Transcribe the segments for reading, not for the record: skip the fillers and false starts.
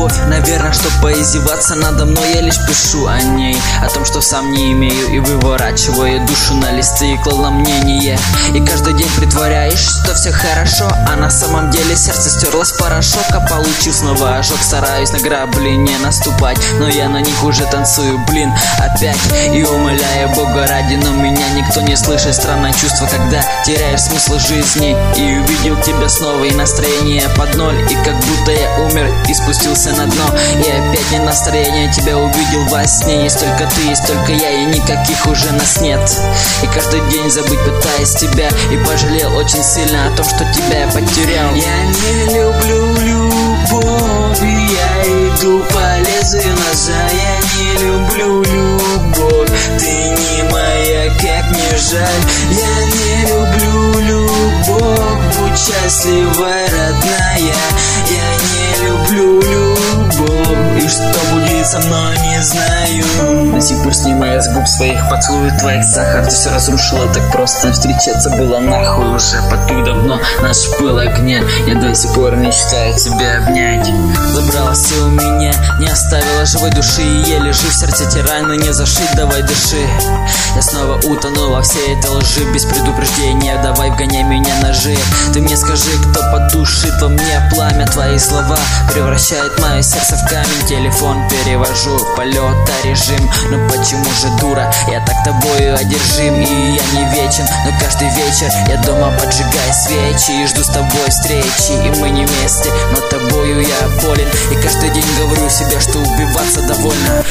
любовь, наверное, чтоб поиздеваться надо мной, я лишь пишу о ней, о том, что сам не имею, и выворачиваю душу на листы и клал на мнение. И каждый день притворяешь, что все хорошо, а на самом деле сердце стерлось в порошок, а получил снова ожог. Стараюсь на грабли не наступать, но я на них уже танцую, блин, опять. И умоляю Бога ради, но меня никто не слышит. Странное чувство, когда теряешь смысл жизни. И увидел тебя снова, и настроение под ноль, и как будто я умер и спустился на дно. И опять не настроение, тебя увидел во сне. Есть только ты, есть только я, и никаких уже нас нет. И каждый день забыть пытаюсь тебя, и пожалел очень сильно о том, что тебя я потерял. Я не люблю любовь, и я иду по лезвию ножа. Я не люблю любовь, ты не моя, как мне жаль. Я не люблю любовь, будь счастлива, родная. Я не люблю любовь, и что будет со мной, не знаю. До сих пор снимая с губ своих поцелуев твоих сахар. Ты все разрушила так просто, встречаться было нахуй уже. Потух давно наш пыл огня, я до сих пор мечтаю тебя обнять. Забрала все у меня, не оставила живой души, и я лежу в сердце, те раны не зашить, давай дыши. Я снова утонул во всей этой лжи, без предупреждения, давай вгоняй меня ножи. Ты мне скажи, кто потушит во мне пламя. Твои слова превращают мое сердце в камень. Телефон перевожу, полета режим. Но почему же, дура, я так тобою одержим? И я не вечен, но каждый вечер я дома поджигаю свечи и жду с тобой встречи. И мы не вместе, но тобою я болен, и каждый день говорю себе, что убиваться довольно.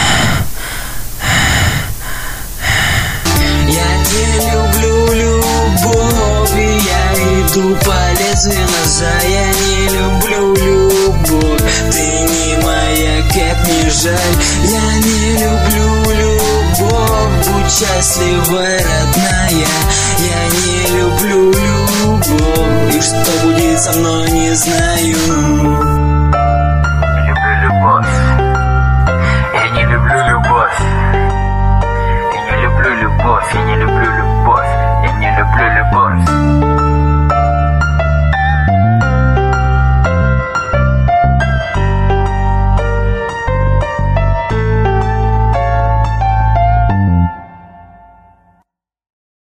Я не люблю любовь, и я иду по лезвию ножа. Я не люблю любовь, ты не моя, как мне жаль. Я не люблю любовь, будь счастлива, родная. Я не люблю любовь, и что будет со мной, не знаю. Люблю любовь, я не люблю любовь. Я не люблю любовь, я не люблю любовь, я не люблю любовь.